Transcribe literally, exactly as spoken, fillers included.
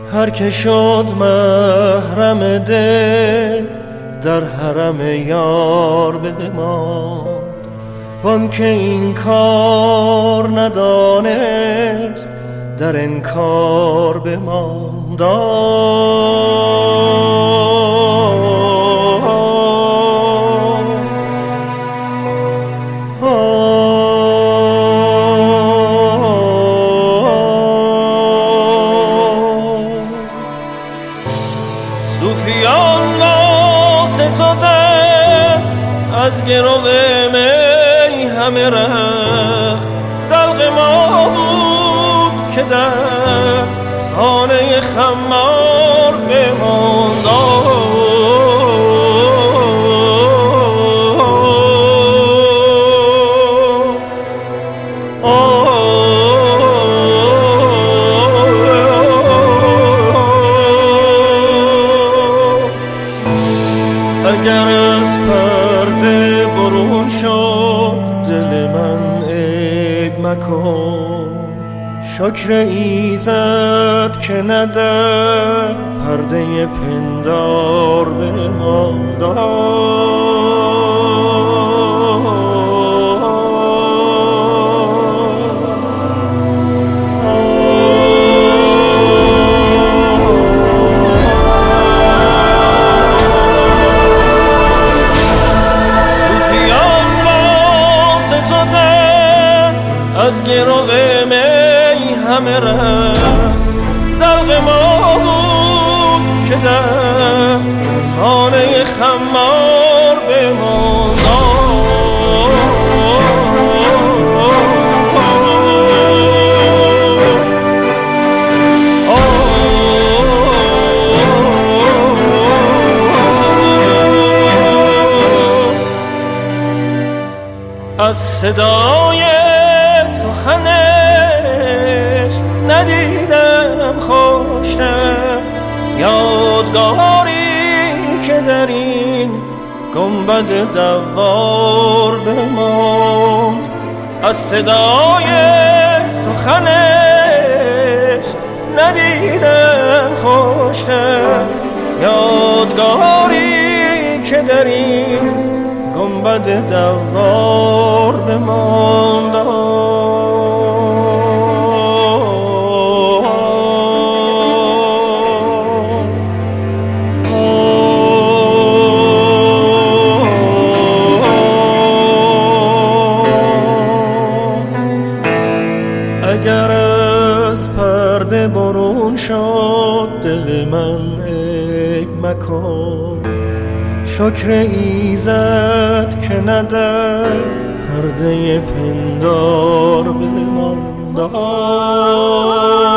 هر که شد محرم دل در حرم یار بماند، وان که این کار ندانست در انکار بماند. صوفیان واسطادند از گرو می همه رخت، دلق ما بود که در خانه خمار بماند. اگر از پرده برون شد دل من عیب مکن، شکر ایزد که ندر پرده پندار بماند. از گرو می همه رخت، دلق ما بود که در خانه خمار بماند. از صدای سخنش ندیدم خوشتر یادگاری که در این گنبد دوار بماند. از صدای سخنش ندیدم خوشتر یادگاری که در این گنبد دوار بماند. اگر از پرده برون شد دل من عیب مکن، شکر ایزد که ندر پرده پندار بماند.